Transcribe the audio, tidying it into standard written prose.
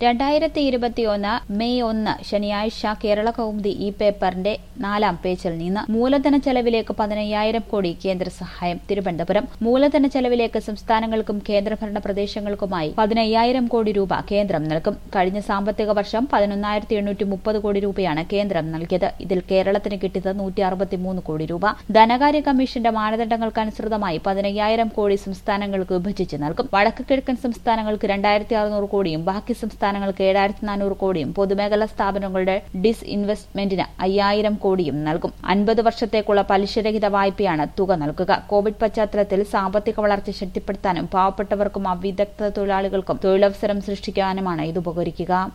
2021 May 1 ശനിയാഴ്ച കേരള കൗമുദി ഈ പേപ്പറിന്റെ 4-ാം പേജിൽ നിന്ന് മൂലധന ചെലവിലേക്ക് 15,000 കോടി കേന്ദ്ര സഹായം. തിരുവനന്തപുരം. മൂലധന ചെലവിലേക്ക് സംസ്ഥാനങ്ങൾക്കും കേന്ദ്രഭരണ പ്രദേശങ്ങൾക്കുമായി 15,000 കോടി രൂപ കേന്ദ്രം നൽകും. കഴിഞ്ഞ സാമ്പത്തിക വർഷം 11,830 കോടി രൂപയാണ് കേന്ദ്രം നൽകിയത്. ഇതിൽ കേരളത്തിന് കിട്ടിയത് 163 കോടി രൂപ. ധനകാര്യ കമ്മീഷന്റെ മാനദണ്ഡങ്ങൾക്കനുസൃതമായി 15,000 കോടി സംസ്ഥാനങ്ങൾക്ക് വിഭജിച്ച് നൽകും. വടക്ക് കിഴക്കൻ സംസ്ഥാനങ്ങൾക്ക് 2,600 കോടിയും ബാക്കി സംസ്ഥാനങ്ങൾക്ക് 7,400 കോടിയും പൊതുമേഖലാ സ്ഥാപനങ്ങളുടെ ഡിസ്ഇൻവെസ്റ്റ്മെന്റിന് 5,000 കോടിയും നൽകും. 50 വർഷത്തേക്കുള്ള പലിശരഹിത വായ്പയാണ് തുക നൽകുക. കോവിഡ് പശ്ചാത്തലത്തിൽ സാമ്പത്തിക വളർച്ച ശക്തിപ്പെടുത്താനും പാവപ്പെട്ടവർക്കും അവിദഗ്ധ തൊഴിലാളികൾക്കും തൊഴിലവസരം സൃഷ്ടിക്കാനുമാണ് ഇത് ഉപകരിക്കുക.